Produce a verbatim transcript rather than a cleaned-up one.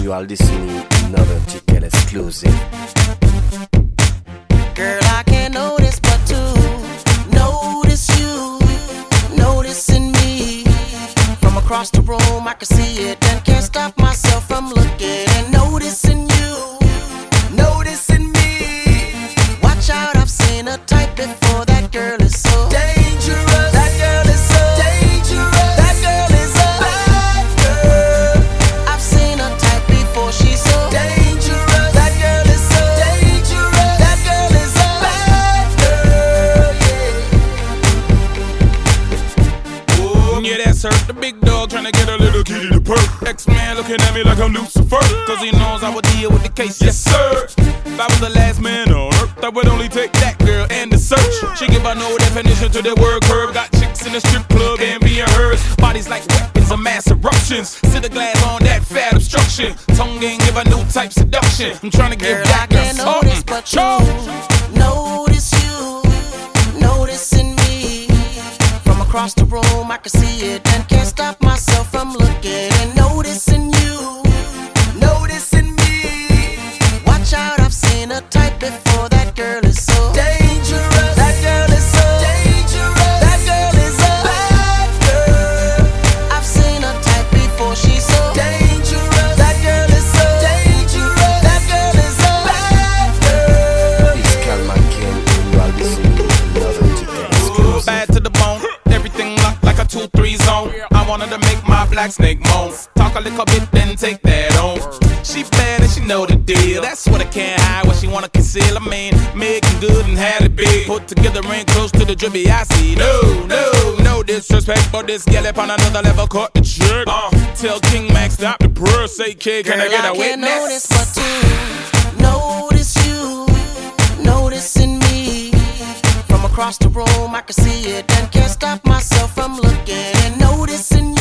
you are listening to another T K L exclusive. Girl, I can't notice but to notice you, noticing me. From across the room I can see it and can't stop myself from looking and noticing you, noticing me. Watch out, I've seen a type before. That girl is so dangerous. That girl is so dangerous. That girl is a bad girl. I've seen a type before. She's so dangerous. That girl is so dangerous. That girl is a bad girl. Yeah. Oh, yeah, that's her. The big dog trying to get a little kitty to perk. X-Man looking at me like I'm Lucifer, cause he knows I would deal with the case. Yes, sir. If I was the last man on earth, I would only take that girl and the search. She give her no definition to the word curve. Got chicks in the strip club and being hers. Bodies like weapons of mass eruptions. Sit the glass on that fat obstruction. Tongue ain't give a new type seduction. I'm trying to give girl, that I girl can't notice but you, notice you, noticing me. From across the room I can see it and can't stop myself from looking and noticing you, noticing me. Watch out, I've seen a type before. That girl is so dangerous. That girl is so dangerous. That girl is a bad girl. I've seen a type before. She's so dangerous. That girl is so dangerous. That girl is a bad girl. It's Calman King, and you are listening to another T K L exclusive. bad to the bone, everything locked like a two three zone. I wanted to make my black snake moan. Talk a little bit, then take that on. She bad and she know the deal. That's what I can't hide, what she wanna conceal. I mean, making good and had it big. Put together ain't close to the drippy I see. No, no, no disrespect, but this gal up on another level caught the trick. Uh, tell King Max stop the purr, say kid, can girl, I get a I can't witness? notice but to notice you, noticing me. From across the room I can see it and can't stop myself from looking and noticing you.